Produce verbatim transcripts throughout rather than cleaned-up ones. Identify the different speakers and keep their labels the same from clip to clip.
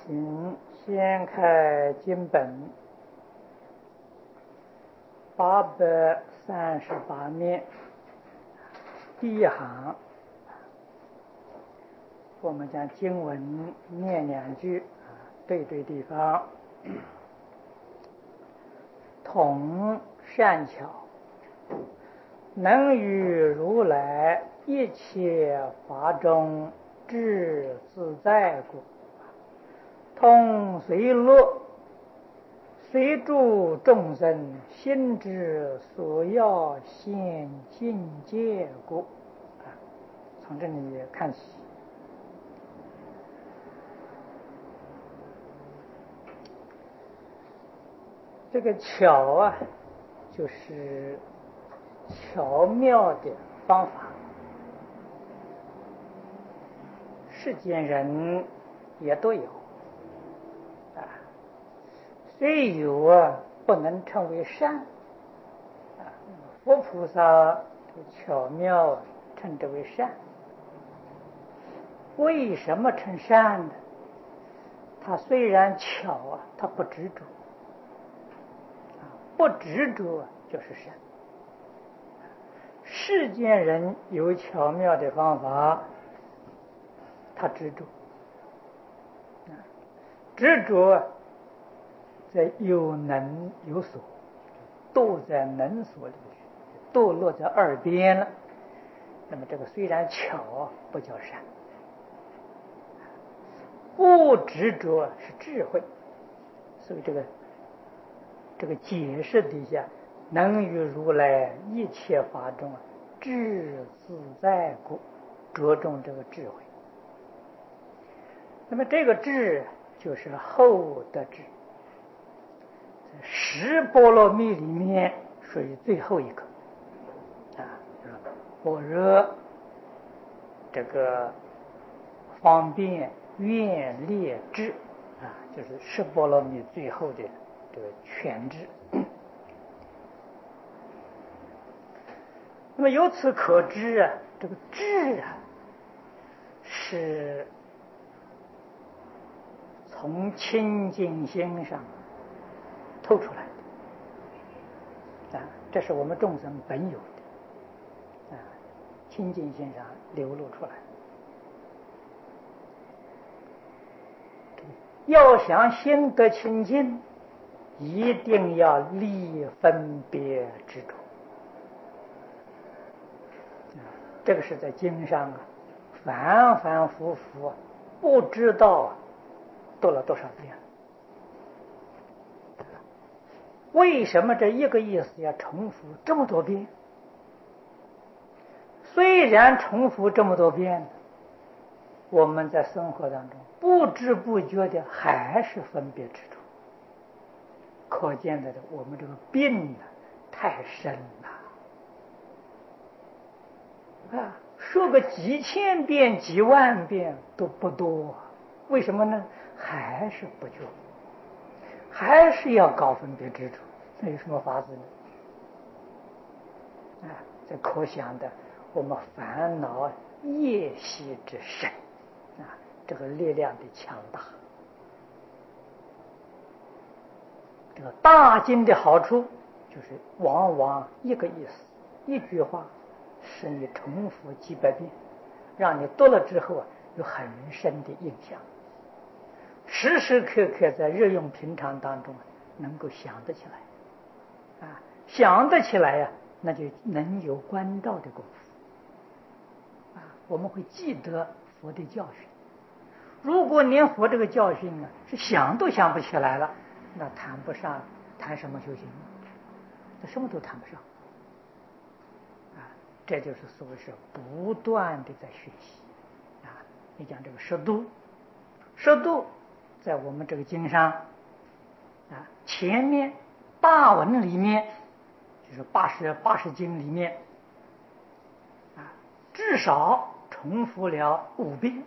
Speaker 1: 请先开经本八百三十八面第一行，我们将经文念两句，对对地方。统善巧，能与如来一切法中至自在故，通随乐，随助众生心之所要现境界故。啊，从这里看起。这个巧啊，就是巧妙的方法。世间人也都有啊，虽有啊，不能称为善啊。佛菩萨巧妙称之为善。为什么称善呢？他虽然巧啊，他不执着。不执着就是善。世间人有巧妙的方法，他执着，执着在有能有所，堕在能所里去，堕落在二边了。那么这个虽然巧，不叫善。不执着是智慧，所以这个。这个解释底下，能与如来一切法中至自在故，着重这个智慧。那么这个智就是后得智，在十波罗蜜里面属于最后一个啊，般若这个方便愿力智啊，就是十波罗蜜最后的这个全智。那么由此可知啊，这个智啊，是从清净心上透出来的啊，这是我们众生本有的啊，清净心上流露出来。要想心得清净，一定要离分别执着。这个是在经上啊，反反复复，不知道读了多少遍。为什么这一个意思要重复这么多遍？虽然重复这么多遍，我们在生活当中不知不觉的还是分别执着，可见的我们这个病呢太深了啊！说个几千遍几万遍都不多，为什么呢？还是不觉，还是要搞分别执着，那有什么法子呢？啊，这可想的我们烦恼业习之深啊，这个力量的强大。这个大经的好处就是往往一个意思，一句话使你重复几百遍，让你读了之后啊有很深的印象，时时刻刻在日用平常当中能够想得起来啊，想得起来呀、啊，那就能有关照的功夫啊，我们会记得佛的教训。如果连佛这个教训啊是想都想不起来了，那谈不上，谈什么修行？这什么都谈不上啊！这就是所谓是不断的在学习啊。你讲这个识度，识度在我们这个经上啊，前面大文里面，就是八十八十经里面啊，至少重复了五遍。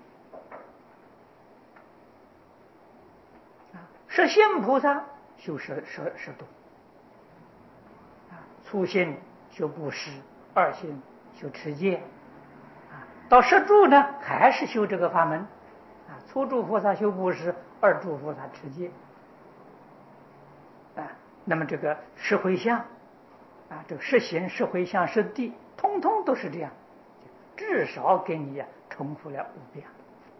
Speaker 1: 实心菩萨修识识识度啊，初心修布施，二心修持戒啊，到识住呢还是修这个法门啊，初住菩萨修布施，二住菩萨持戒。啊，那么这个十回向，啊，这个十行、十回向、十地，通通都是这样，至少给你呀、啊、重复了五遍。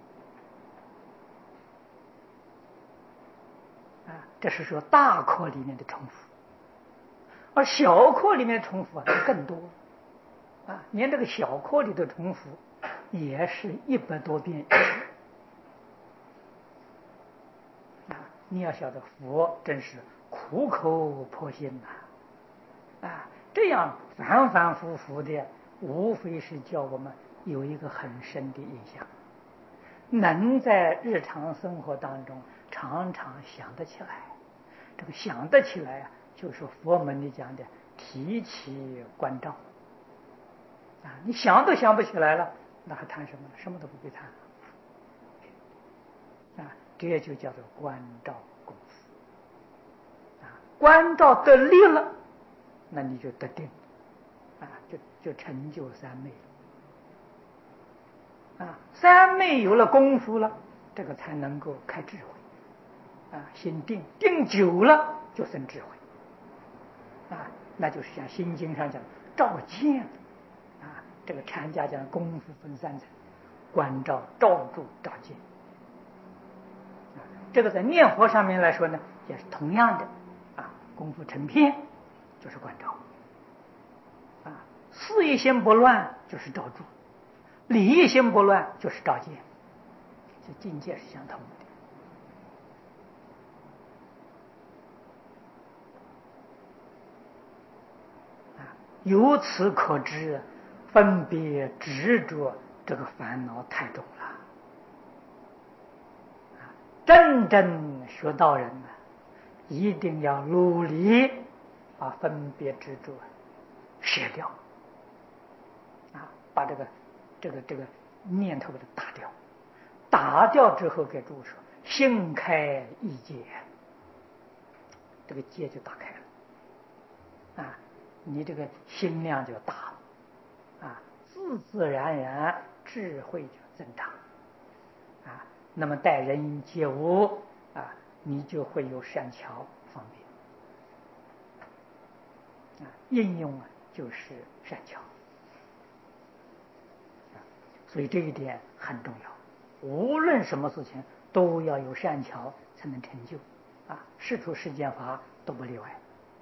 Speaker 1: 啊，这是说大课里面的重复，而小课里面的重复啊更多。啊，连这个小课里的重复也是一百多遍。啊，你要晓得，佛真是苦口婆心呐！啊，这样反反复复的，无非是叫我们有一个很深的印象，能在日常生活当中常常想得起来。这个想得起来啊，就是佛门里讲的提起关照。啊，你想都想不起来了，那还谈什么？什么都不必谈。啊，这就叫做关照功夫。啊，关照得力了，那你就得定，啊，就就成就三昧了。啊，三昧有了功夫了，这个才能够开智慧。啊，心定，定久了就生智慧。啊，那就是像《心经》上讲照见。啊，这个禅家讲功夫分三层：关照、照住、照见。啊，这个在念佛上面来说呢，也是同样的。啊，功夫成片就是关照。啊，事业心不乱就是照住，理业心不乱就是照见，这境界是相同的。啊，由此可知，分别执着这个烦恼太重了。啊，真正学道人呢，一定要努力把分别执着舍掉。啊，把这个这个这个念头给它打掉，打掉之后给注说心开意解，这个结就打开了。啊，你这个心量就大了。啊，自自然然智慧就增长。啊，那么待人接物啊，你就会有善巧方便。啊，应用啊就是善巧。所以这一点很重要，无论什么事情都要有善巧才能成就。啊，世出世间法都不例外。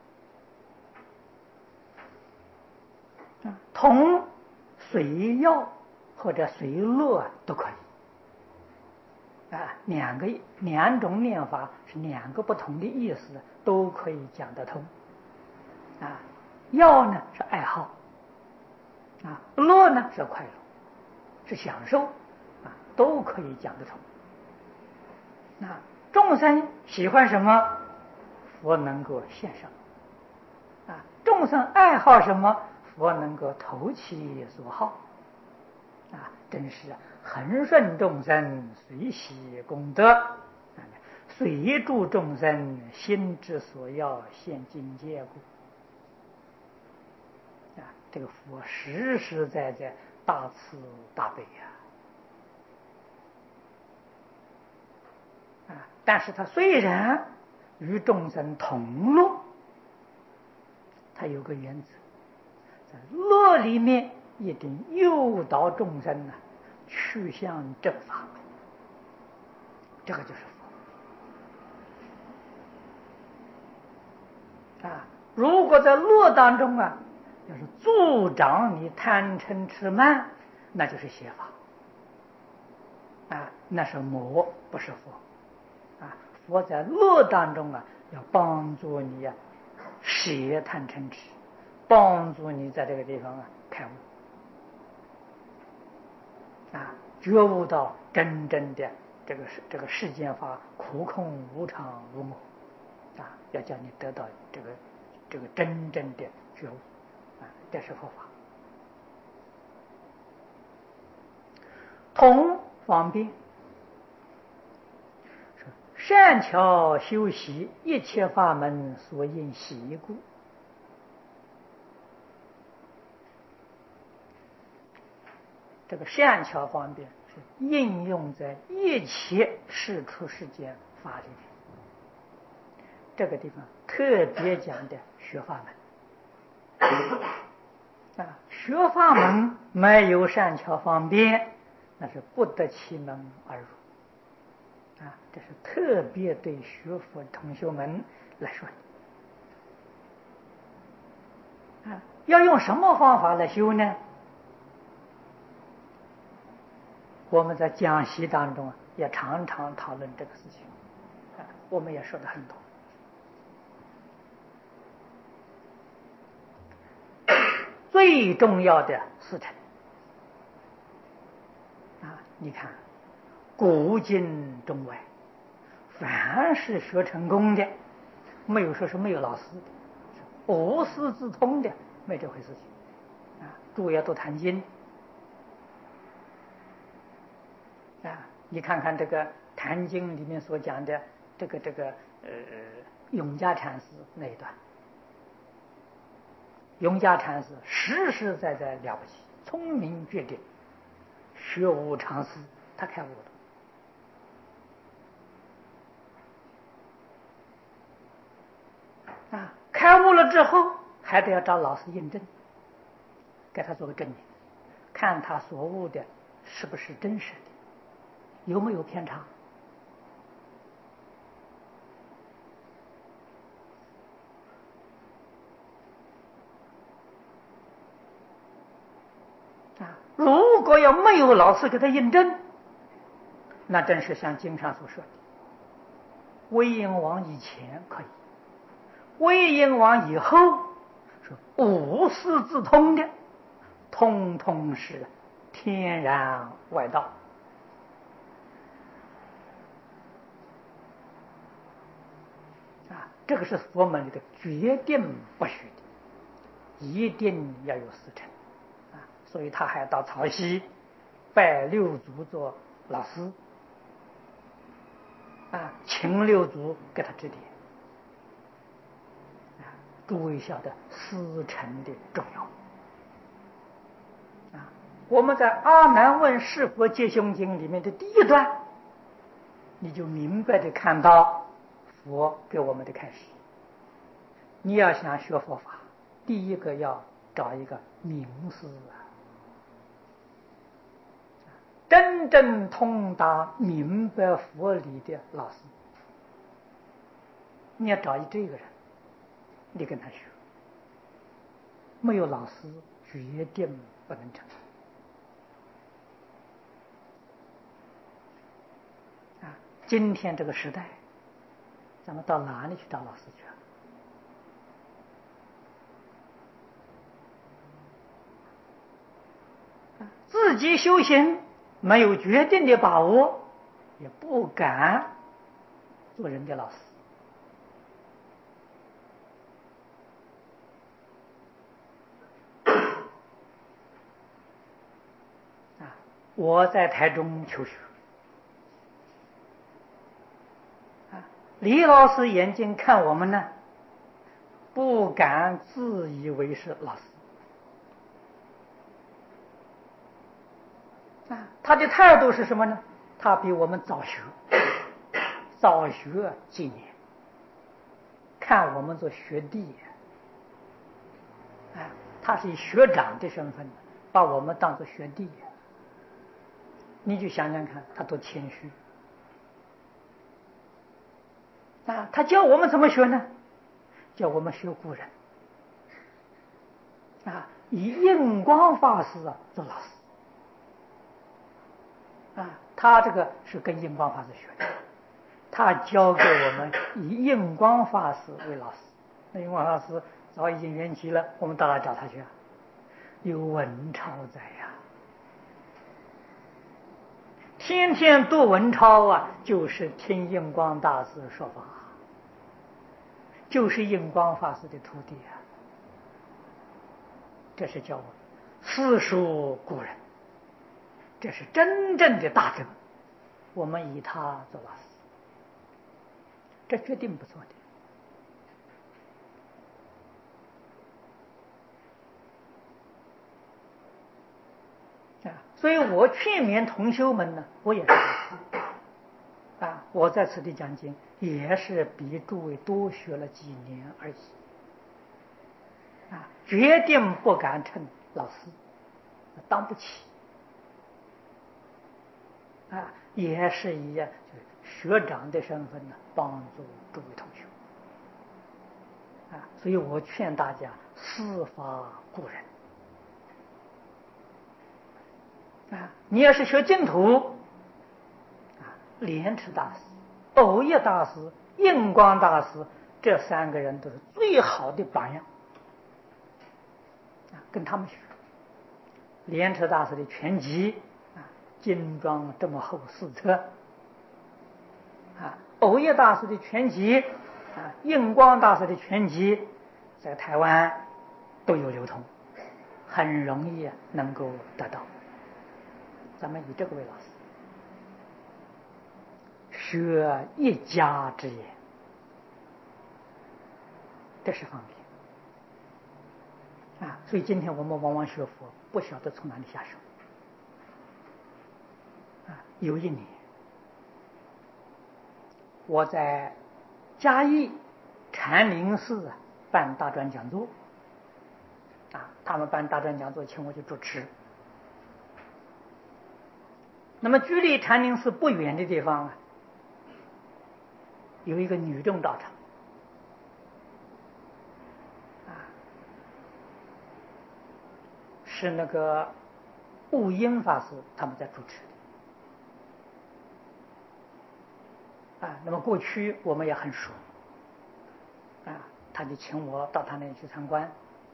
Speaker 1: 啊，同随要或者随乐都可以。啊，两个两种念法是两个不同的意思，都可以讲得通。啊，要呢是爱好，啊，乐呢是快乐，是享受，啊，都可以讲得通。那众生喜欢什么，佛能够献上；啊，众生爱好什么，佛能够投其所好。啊，真是恒顺众生，随喜功德，随助众生，心之所要，现境界故。啊，这个佛实实在在大慈大悲呀！啊，但是他虽然与众生同乐，他有个原则，在乐里面一定诱导众生呢、啊、去向正法，这个就是佛。啊，如果在乐当中啊，要是助长你贪嗔痴慢，那就是邪法。啊，那是魔，不是佛。啊，佛在乐当中啊，要帮助你呀、啊，舍贪嗔痴，帮助你在这个地方啊开悟。啊，觉悟到真正的这个这个世间法苦空无常无我。啊，要叫你得到这个这个真正的觉悟。啊，这是佛法。同方便，善巧修习，一切法门所应习故。这个善巧方便是是应用在一切世出世间法里面。这个地方特别讲的学法门啊，学法门没有善巧方便，那是不得其门而入啊，这是特别对学佛同学们来说的啊。要用什么方法来修呢？我们在讲习当中也常常讨论这个事情啊，我们也说的很多。最重要的四乘啊，你看古今中外，凡是学成功的，没有说是没有老师的，无师自通的，没这回事情啊。诸位都谈经啊，你看看这个谈经里面所讲的这个这个呃永嘉禅师那一段，永嘉禅师实实在在了不起，聪明绝顶，学无常思，他开悟了啊！开悟了之后，还得要找老师印证，给他做个证明，看他所悟的是不是真实的，有没有偏差。啊，如果要没有老师给他印证，那真是像经上所说的，魏婴王以前可以，魏婴王以后是无师自通的，通通是天然外道啊！这个是佛门里的决定不许的，一定要有师承啊！所以他还到曹溪拜六祖做老师啊，请六祖给他指点啊！诸位晓得师承的重要啊！我们在《阿难问是佛戒胸经》里面的第一段，你就明白的看到佛给我们的开始。你要想学佛法，第一个要找一个名师啊，真正通达明白佛理的老师。你要找一这个人，你跟他学，没有老师决定不能成啊！今天这个时代，咱们到哪里去找老师去啊？自己修行没有决定的把握，也不敢做人的老师啊！我在台中求学啊，李老师眼睛看我们呢，不敢自以为是老师啊，他的态度是什么呢？他比我们早学，早学几年，看我们做学弟啊，他是以学长的身份把我们当作学弟，你就想想看，他多谦虚啊！他教我们怎么学呢？教我们学古人啊，以印光法师啊做老师啊，他这个是跟印光法师学的，他教给我们以印光法师为老师。那印光法师早已经圆寂了，我们到哪找他去啊？有文钞在呀，天天读文钞啊，就是听印光大师说法，就是印光法师的徒弟啊。这是叫我四书古人，这是真正的大德，我们以他做老师，这决定不错啊，所以我劝勉同修们呢，我也是啊，我在此地讲经也是比诸位多学了几年而已啊，决定不敢称老师，当不起啊，也是以就是学长的身份呢，帮助诸位同学啊，所以我劝大家思发故人啊，你要是学净土啊，莲池大师、藕益大师、印光大师这三个人都是最好的榜样啊，跟他们学。莲池大师的全集啊，精装这么厚四册啊，藕益大师的全集啊，印光大师的全集在台湾都有流通，很容易能够得到。咱们以这个为老师，学一家之言，这是方便啊。所以今天我们往往学佛，不晓得从哪里下手啊。有一年，我在嘉义禅林寺啊办大专讲座啊，他们办大专讲座，请我去主持。那么距离禅林寺不远的地方啊，有一个女众道场啊，是那个悟英法师他们在主持的啊。那么过去我们也很熟啊，他就请我到他那里去参观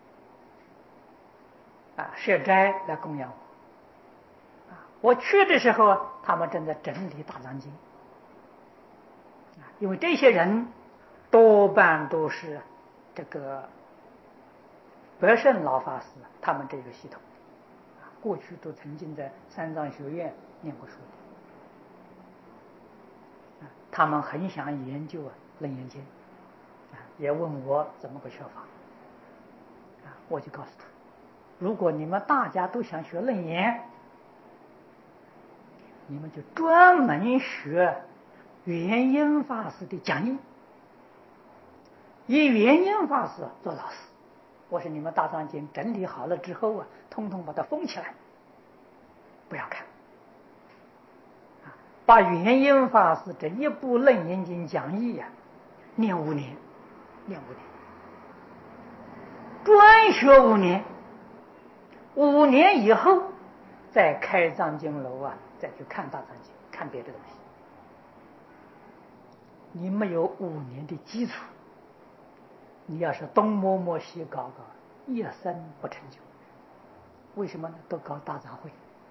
Speaker 1: 啊，设斋来供养我。我去的时候，他们正在整理大藏经啊，因为这些人多半都是这个白胜老法师他们这个系统啊，过去都曾经在三藏学院念过书的啊，他们很想研究啊楞严经啊，也问我怎么个学法啊，我就告诉他，如果你们大家都想学楞严，你们就专门学圆音法师的讲义，以圆音法师做老师。我说你们大藏经整理好了之后啊，通通把它封起来，不要看啊，把圆音法师这一部楞严经讲义啊念五年，念五年，专学五年，五年以后再开藏经楼啊，再去看大藏经，看别的东西。你没有五年的基础，你要是东摸摸西搞搞，一生不成就。为什么呢？都搞大杂烩，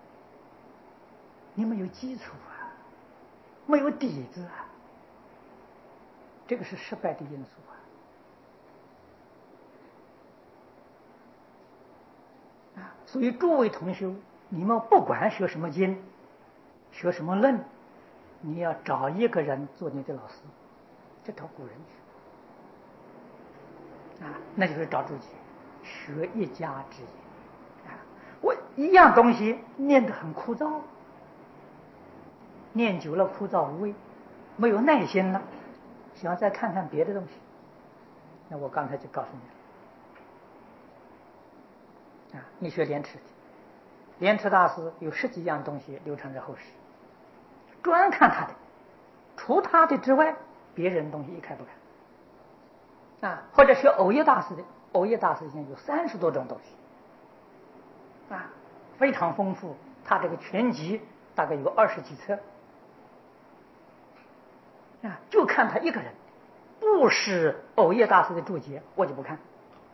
Speaker 1: 你没有基础啊，没有底子啊，这个是失败的因素啊！啊，所以诸位同修，你们不管学什么经，学什么论，你要找一个人做你的老师，这套古人学啊，那就是找自己学一家之言啊。我一样东西念得很枯燥，念久了枯燥无味，没有耐心了，想再看看别的东西，那我刚才就告诉你了啊，你学莲池的，莲池大师有十几样东西流传在后世，专看他的，除他的之外，别人东西一概不看啊。或者学藕益大师的，藕益大师现在有三十多种东西啊，非常丰富，他这个全集大概有二十几册啊，就看他一个人，不是藕益大师的注解我就不看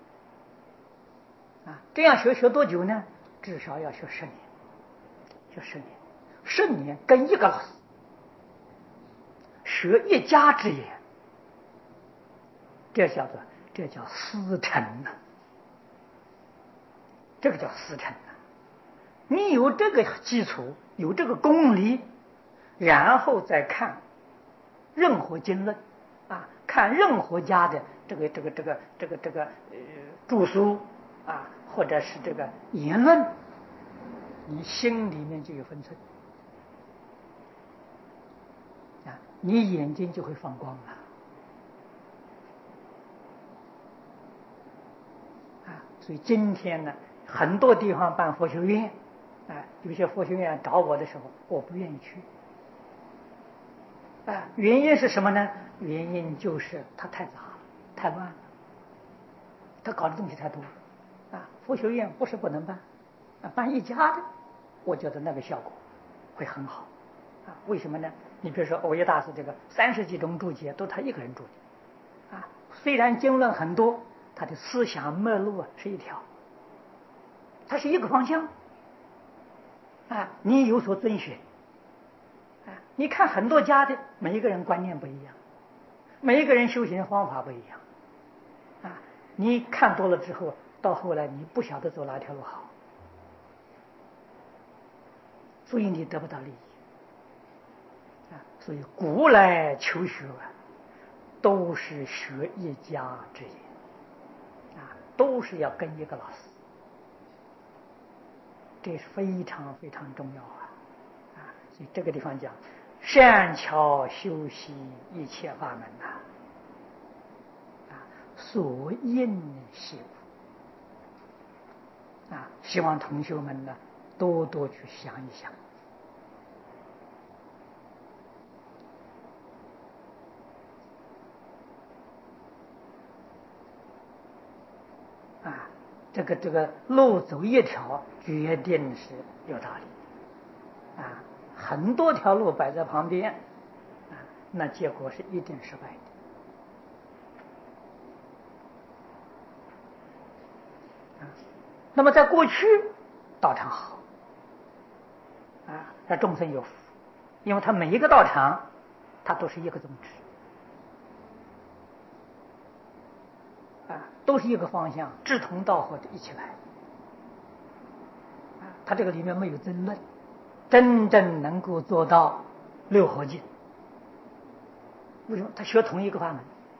Speaker 1: 啊。这样学学多久呢？至少要学十年，学十年，十年跟一个老师学一家之言，这叫做这叫师承呐、啊，这个叫师承呐、啊。你有这个基础，有这个功力，然后再看任何经论啊，看任何家的这个这个这个这个这个呃著书啊，或者是这个言论， 你心里面就有分寸啊，你眼睛就会放光了啊。所以今天呢，很多地方办佛学院啊，有些佛学院找我的时候，我不愿意去啊。原因是什么呢？原因就是它太杂了，太乱了，他搞的东西太多啊。佛学院不是不能办啊，办一家的，我觉得那个效果会很好啊。为什么呢？你比如说藕益大师这个三十几种注解都他一个人注的啊，虽然经论很多，他的思想脉络是一条，它是一个方向啊，你有所遵循啊。你看很多家的，每一个人观念不一样，每一个人修行方法不一样啊。你看多了之后，到后来你不晓得走哪条路好，所以你得不到利益啊。所以古来求学啊，都是学一家之言啊，都是要跟一个老师，这是非常非常重要啊啊！所以这个地方讲，善巧修习一切法门呐啊，所应习故啊，希望同学们呢多多去想一想啊。这个这个路走一条，决定是有道理啊。很多条路摆在旁边啊，那结果是一定失败的啊。那么在过去道场好啊，让众生有福，因为他每一个道场，他都是一个宗旨啊，都是一个方向，志同道合的一起来啊。他这个里面没有争论，真正能够做到六合敬。为什么？他学同一个法门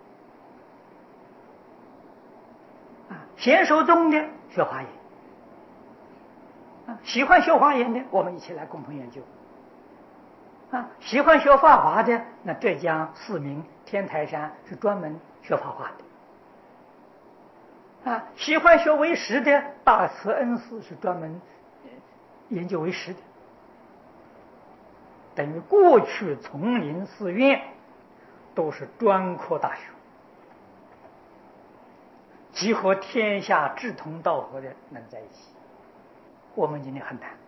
Speaker 1: 啊，娴熟中的学华严啊，喜欢学华严的，我们一起来共同研究啊。喜欢学法华的，那浙江四明天台山是专门学法华的啊。喜欢学唯识的，大慈恩寺是专门研究唯识的。等于过去丛林寺院都是专科大学，集合天下志同道合的人在一起。我们今天很难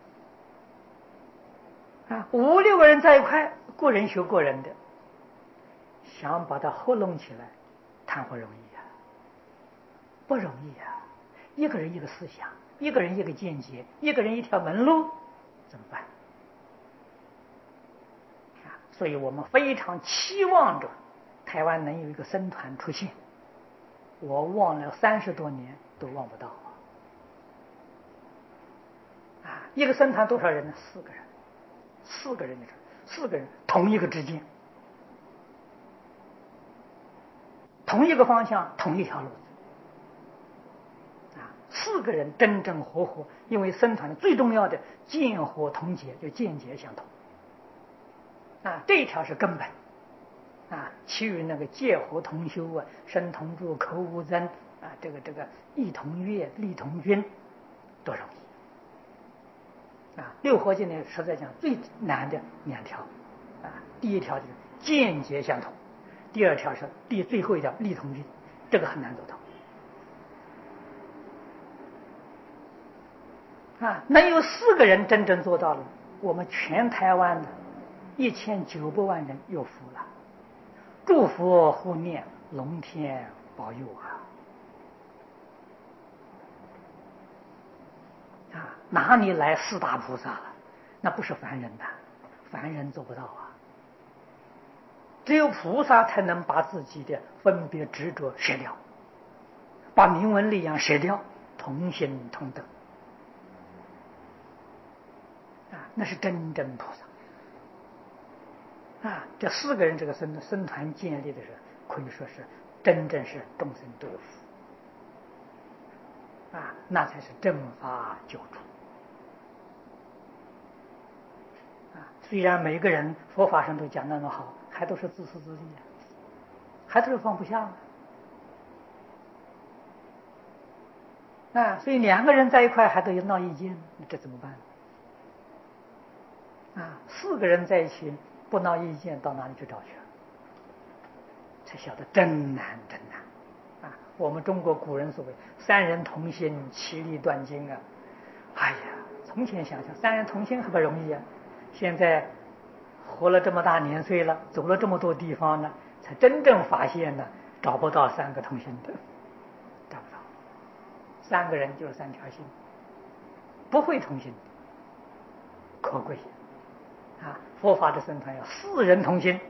Speaker 1: 啊，五六个人在一块，个人学个人的，想把它合拢起来，谈何容易啊？不容易啊！一个人一个思想，一个人一个见解，一个人一条门路，怎么办？啊，所以我们非常期望着台湾能有一个僧团出现。我望了三十多年都望不到啊！一个僧团多少人呢？四个人，四个人的，四个人同一个之间，同一个方向，同一条路啊！四个人真正合伙，因为僧团最重要的见合同解，就见解相同啊，这一条是根本啊，其余那个戒合同修啊，身同住，口无争啊，这个这个义同悦，利同均，多容易啊！六合敬呢，实在讲最难的两条啊，第一条就是见解相同，第二条是第最后一条利同均，这个很难做到啊。能有四个人真正做到了，我们全台湾的一千九百万人有福了。祝福护念，龙天保佑啊！啊，哪里来四大菩萨了？那不是凡人的，凡人做不到啊。只有菩萨才能把自己的分别执着舍掉，把名闻利养舍掉，同心同德啊，那是真正菩萨啊。这四个人这个僧僧团建立的时候，可以说是真正是众生都有福啊，那才是正法救助虽然每个人佛法上都讲那么好，还都是自私自利啊，还都是放不下啊！所以两个人在一块还都有闹意见，这怎么办啊？四个人在一起不闹意见，到哪里去找去？才晓得真难真难啊！我们中国古人所谓三人同心，其利断金啊！哎呀，从前想想三人同心还不容易啊，现在活了这么大年岁了，走了这么多地方呢，才真正发现呢，找不到三个同心的，找不到。三个人就是三条心，不会同心，可贵啊！佛法的僧团要四人同心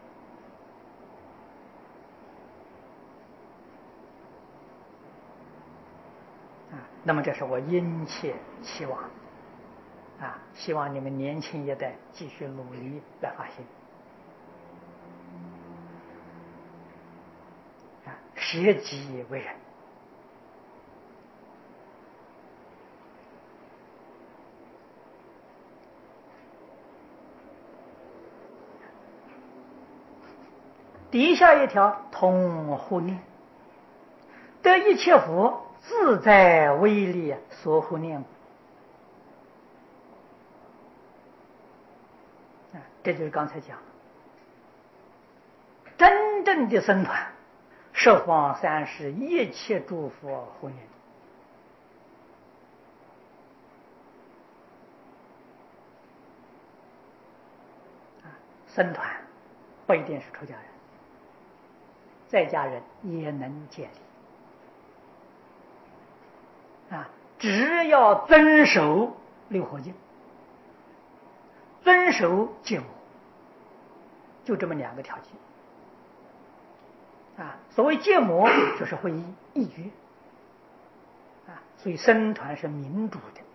Speaker 1: 啊！那么这是我殷切期望啊！希望你们年轻一代继续努力来发现啊，舍己为人。底下一条同护念，得一切佛自在威力所护念啊，这就是刚才讲真正的僧团，十方三世一切诸佛护念啊，僧团不一定是出家人，在家人也能建立啊，只要遵守六合敬，遵守戒魔，就这么两个条件啊。所谓戒魔，就是会议议决啊，所以僧团是民主的，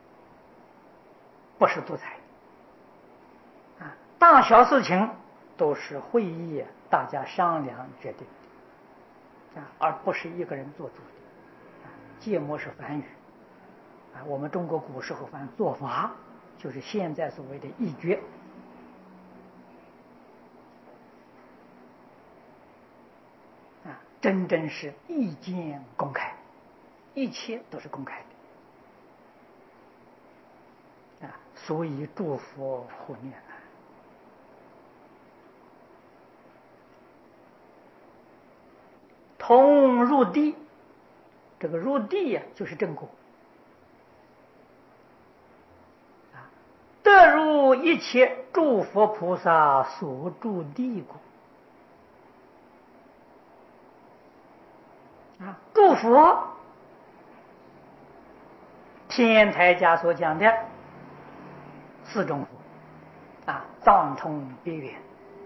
Speaker 1: 不是独裁啊，大小事情都是会议大家商量决定啊，而不是一个人做主的。戒魔是梵语啊，我们中国古时候翻做法，就是现在所谓的议决啊，真正是意见公开，一切都是公开的啊，所以诸佛护念啊。同入地，这个入地呀、啊，就是正果啊，得入一切诸佛菩萨所住地果啊，诸佛天台家所讲的四种佛啊，藏通别圆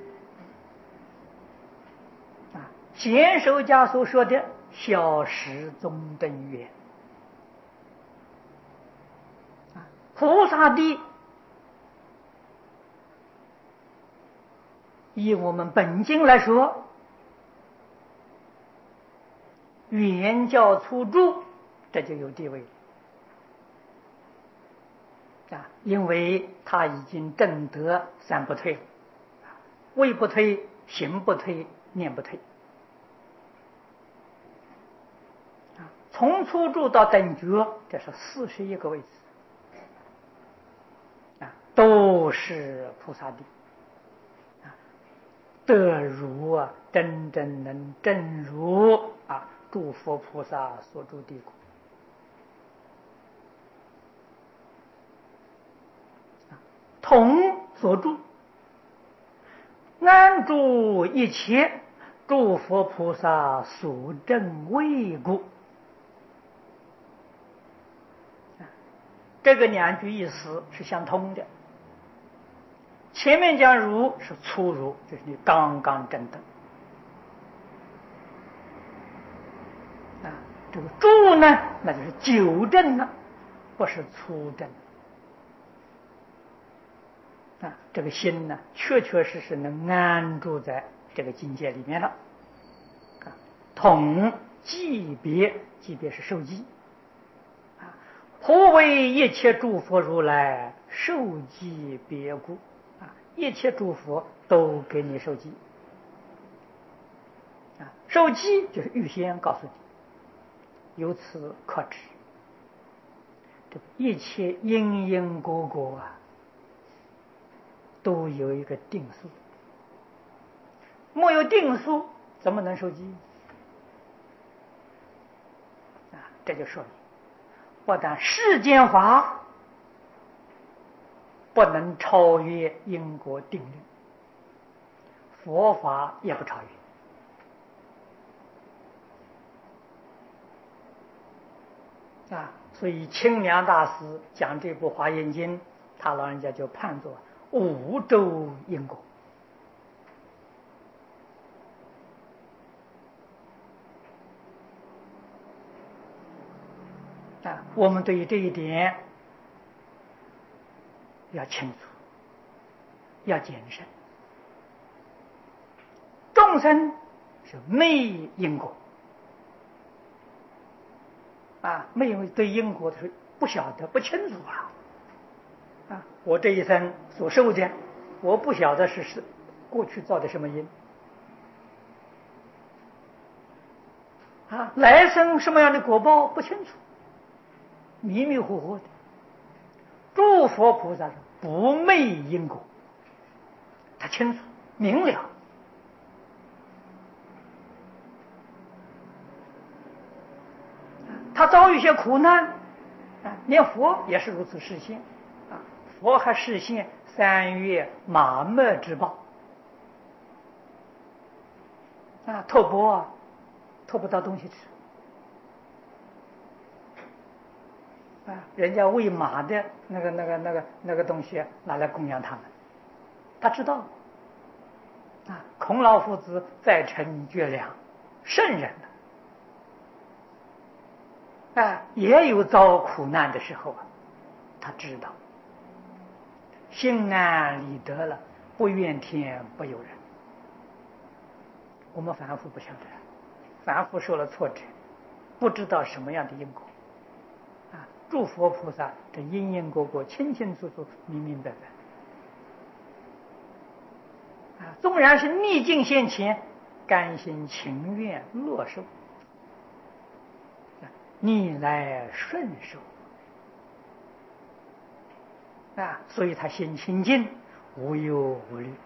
Speaker 1: 啊，显首家所说的小十中等圆啊，菩萨地以我们本经来说，圆教初住，这就有地位啊，因为他已经证得三不退，位不退，行不退，念不退啊。从初住到等觉，这是四十一个位置啊，都是菩萨地啊，得如啊，真正能证如啊，诸佛菩萨所住地果。同所住，安住一切诸佛菩萨所证位故。这个两句意思是相通的。前面讲如是初如，就是你刚刚证得啊，这个住呢，那就是久证了，不是初证啊。这个心呢，确确实实能安住在这个境界里面了啊。统记别，记别是受记啊，何为一切诸佛如来受记别故一切诸佛都给你受记啊，受记就是预先告诉你，由此可知，这一切因因果果啊，都有一个定数，没有定数怎么能受记啊？这就说明，不但世间法不能超越因果定律，佛法也不超越啊。所以清凉大师讲这部《华严经》，他老人家就判作五洲因果啊。我们对于这一点要清楚，要谨慎。众生是昧因果啊，没有对因果的是不晓得、不清楚啊。啊，我这一生所受的，我不晓得是是过去造的什么因啊，来生什么样的果报不清楚，迷迷糊糊的。诸佛菩萨不昧因果，他清楚明了。他遭遇一些苦难啊，连佛也是如此示现啊。佛还示现三月马麦之报啊，托钵啊，托不到东西吃啊，人家喂马的那个那个那个那个东西拿来供养他们，他知道啊。孔老夫子在成绝粮，圣人了。啊，也有遭苦难的时候啊，他知道，心安理得了，不怨天不尤人。我们凡夫不晓得，凡夫受了挫折，不知道什么样的因果啊。诸佛菩萨这因因果果清清楚楚、明明白白啊。纵然是逆境现前，甘心情愿乐受。逆来顺受啊，所以他心清净，无忧无虑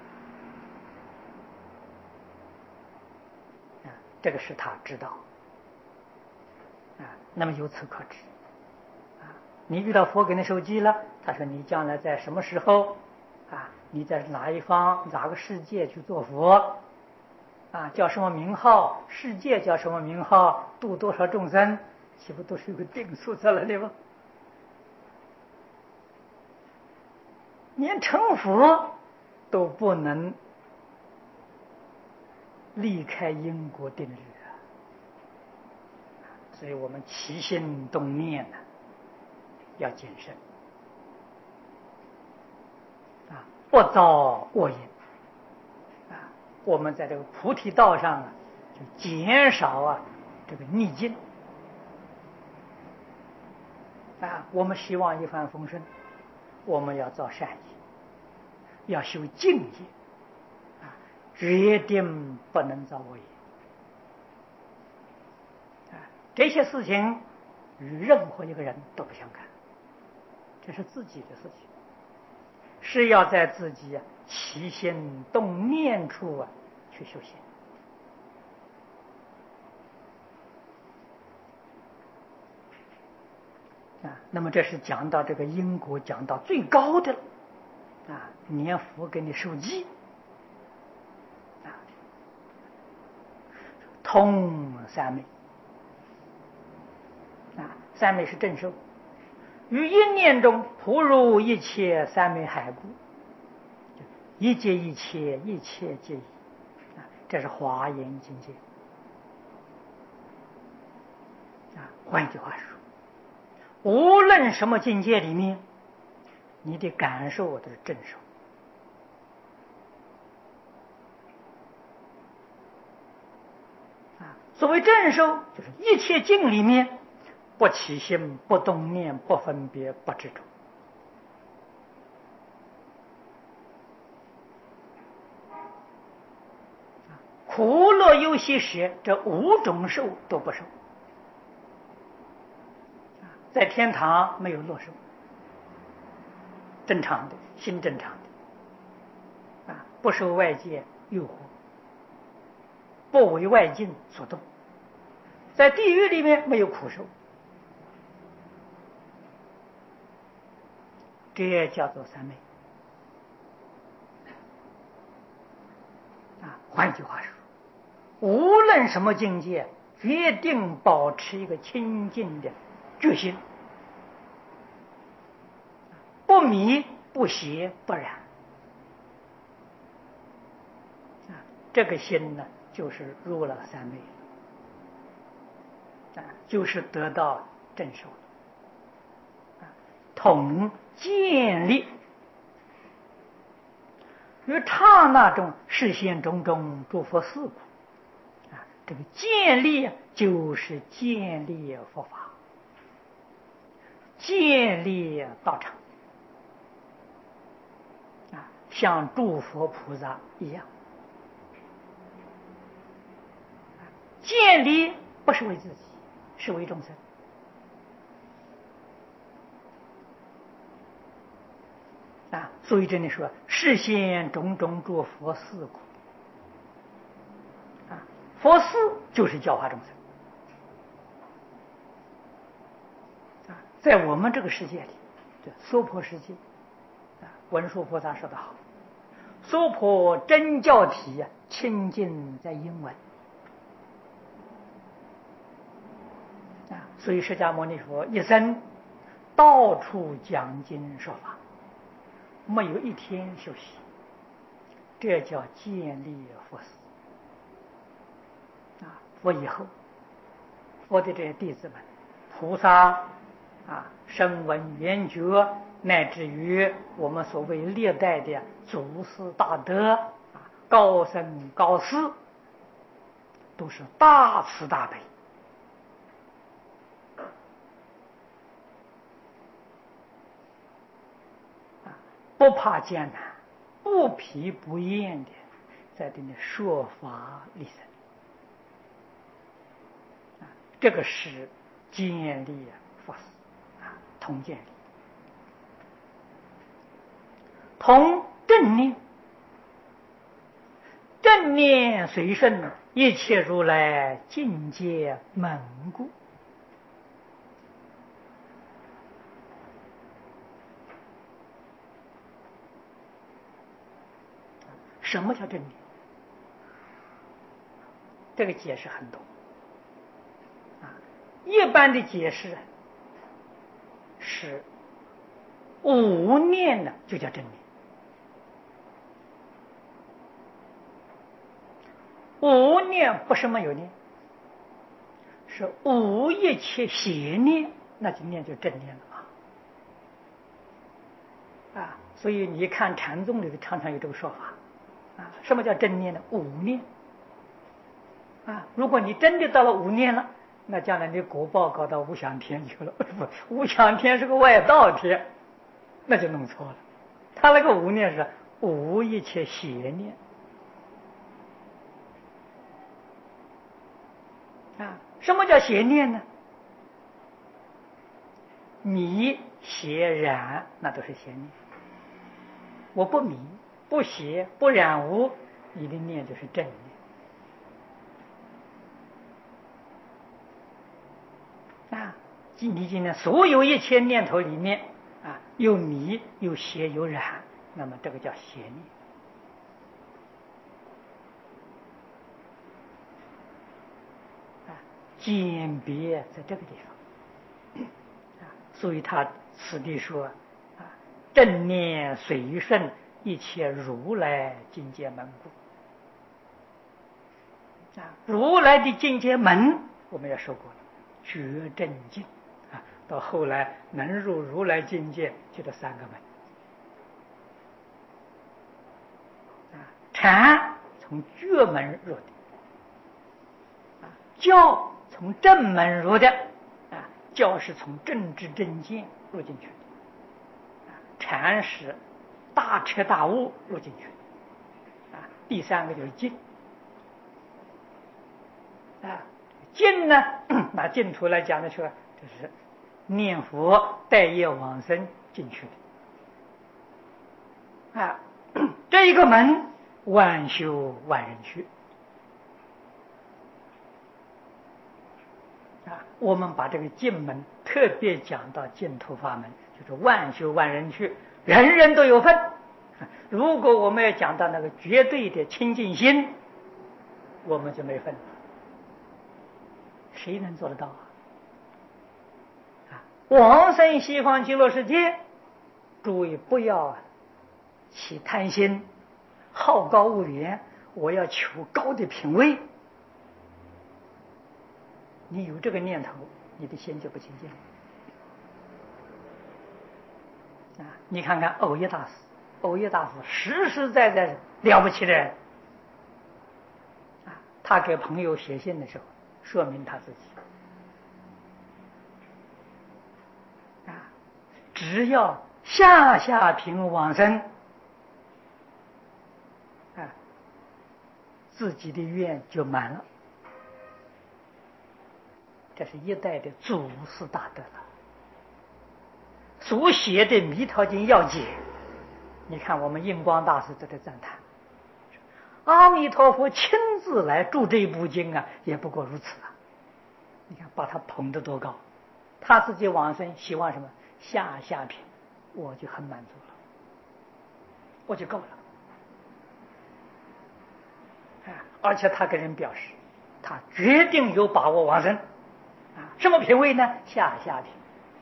Speaker 1: 啊，这个是他知道啊。那么由此可知啊，你遇到佛给你受记了，他说你将来在什么时候啊？你在哪一方哪个世界去做佛啊？叫什么名号？世界叫什么名号？度多少众生？岂不都是有个定数在那里吗？连成佛都不能离开因果定律啊！所以我们起心动念呢，要谨慎啊，不造恶因啊。我们在这个菩提道上啊，就减少啊这个逆境啊。我们希望一帆风顺，我们要造善业，要修净业啊，决定不能造恶业啊。这些事情与任何一个人都不相干，这是自己的事情，是要在自己啊起心动念处啊去修行啊。那么这是讲到这个因果，讲到最高的了啊。念佛给你受记啊，通三昧啊，三昧是正受，于一念中普入一切三昧海故，一切一切，一切皆一啊。这是华严境界啊。换一句话说，无论什么境界里面，你的感受都是正受啊。所谓正受，就是一切境里面不起心、不动念、不分别、不执着苦乐忧喜舍这五种受都不受。在天堂没有乐受，正常的心正常的啊，不受外界诱惑，不为外境所动。在地狱里面没有苦受，这叫做三昧啊。换句话说，无论什么境界，决定保持一个清净的决心，不迷不邪不染啊，这个心呢，就是入了三昧啊，就是得到正受啊，统建立于刹那中实现种种诸佛事故啊，这个建立就是建立佛法，建立道场啊，像诸佛菩萨一样，建立不是为自己，是为众生啊。所以这里说示现种种诸佛事故啊，佛事就是教化众生啊。在我们这个世界里，这娑婆世界啊，文殊菩萨说得好，娑婆真教体啊，清净在英文啊。所以释迦牟尼佛一生到处讲经说法，没有一天休息，这叫建立佛事啊。佛以后，佛的这些弟子们，菩萨啊，声闻缘觉，乃至于我们所谓历代的祖师大德啊，高僧高士，都是大慈大悲啊，不怕艰难，不疲不厌的在这里说法利生啊，这个是建立佛事啊，同建立，同正念，正念随顺，一切如来境界门故。什么叫正念？这个解释很多啊。一般的解释是无念呢，就叫正念。无念不是没有念，是无一切邪念，那就念就正念了啊。啊，所以你看禅宗里头常常有这个说法啊，什么叫正念呢？无念啊。如果你真的到了无念了，那将来你果报搞到无想天去了。不，无想天是个外道天，那就弄错了。他那个无念是无一切邪念啊。什么叫邪念呢？迷邪染那都是邪念。我不迷不邪不染污，你的念就是正念啊。你今天所有一切念头里面啊，有迷有邪有染，那么这个叫邪念啊。鉴别在这个地方啊，所以他此地说啊，正念随顺，一切如来境界门故啊。如来的境界门我们也说过了，觉正境啊，到后来能入如来境界就这三个门啊。禅从觉门入的啊，教从正门入的啊，教是从正知正见入进去的啊，禅是大彻大悟入进去啊。第三个就是静啊，净呢，拿净土来讲的时候，就是念佛待业往生进去的啊。这一个门万修万人去啊。我们把这个净门特别讲到净土法门，就是万修万人去，人人都有份。如果我们要讲到那个绝对的清净心，我们就没份了。谁能做得到啊？啊，往生西方极乐世界，诸位不要起贪心，好高骛远，我要求高的品位。你有这个念头，你的心就不清净啊！你看看藕益大师，藕益大师实实在在了不起的人啊！他给朋友写信的时候，说明他自己啊，只要下下品往生啊，自己的愿就满了。这是一代的祖师大德了，所写的《弥陀经要解》，你看我们印光大师都在赞叹，阿弥陀佛亲自来著这部经啊，也不过如此啊！你看把他捧得多高，他自己往生希望什么？下下品，我就很满足了，我就够了啊！而且他给人表示，他决定有把握往生。啊，什么品位呢？下下品。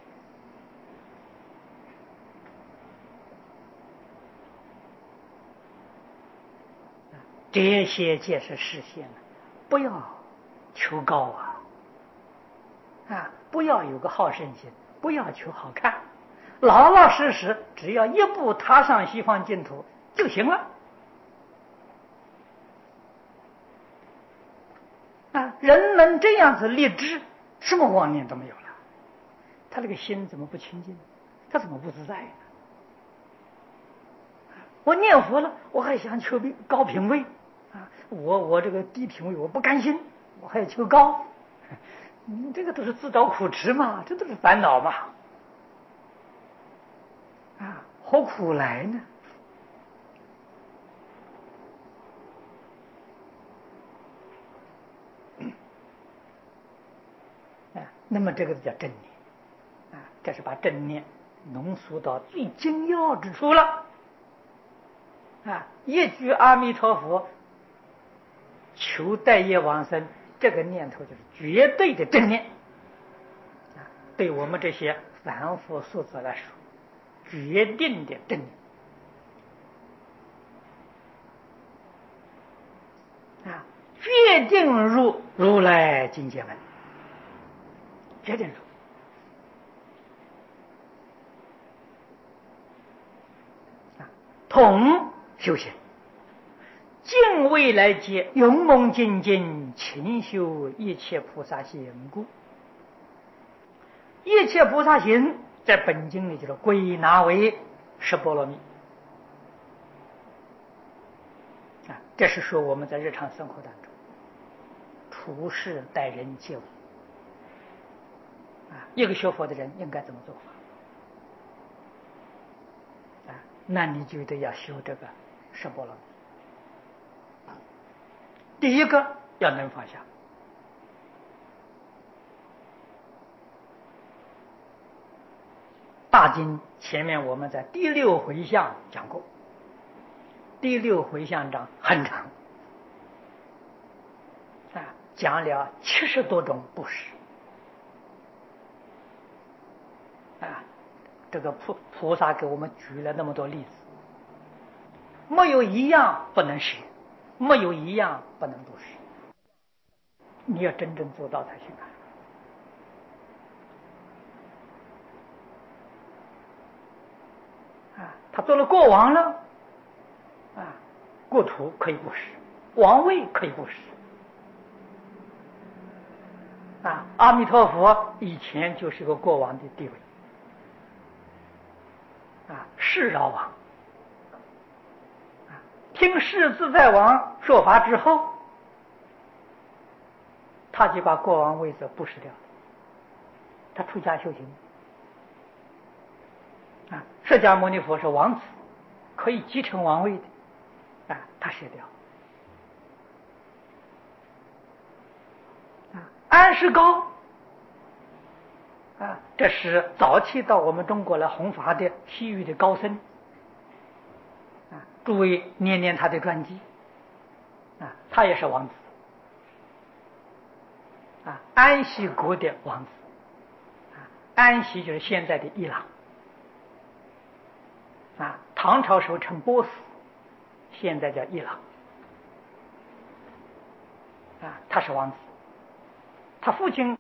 Speaker 1: 这些皆是实现了，不要求高啊！啊，不要有个好胜心，不要求好看，老老实实，只要一步踏上西方净土就行了。啊，人们这样子立志，什么妄念都没有了，他这个心怎么不清净？他怎么不自在呢？我念佛了，我还想求高品位啊！我我这个低品位我不甘心，我还要求高，你这个都是自找苦吃嘛，这都是烦恼嘛！啊，何苦来呢？啊，那么这个叫正念啊，这是把正念浓缩到最精要之处了。啊，一句阿弥陀佛，求待业往生，这个念头就是绝对的正念。啊，对我们这些凡夫俗子来说，决定的正念。啊，决定入如来境界门，决定入。啊，同修行。敬未来劫，勇猛精进，勤修一切菩萨行故。一切菩萨行在本经里就是归纳为十波罗蜜啊，这是说我们在日常生活当中处事待人接物啊，一个学佛的人应该怎么做法啊？那你就得要修这个十波罗蜜。第一个要能放下。大经前面我们在第六回向讲过，第六回向章很长啊，讲了七十多种布施啊，这个菩菩萨给我们举了那么多例子，没有一样不能施，没有一样不能布施，你要真正做到才行啊。啊，他做了国王了，啊，国土可以布施，王位可以布施。啊，阿弥陀佛以前就是个国王的地位，啊，世饶王，啊，听世自在王说法之后， 他就把国王位置布施掉了，他出家修行。啊，释迦牟尼佛是王子，可以继承王位的，啊，他舍掉。啊，安世高，啊，这是早期到我们中国来弘法的西域的高僧，啊，诸位念念他的传记，啊，他也是王子，啊，安息国的王子，啊，安息就是现在的伊朗。啊，唐朝时候称波斯，现在叫伊朗。啊，他是王子，他父亲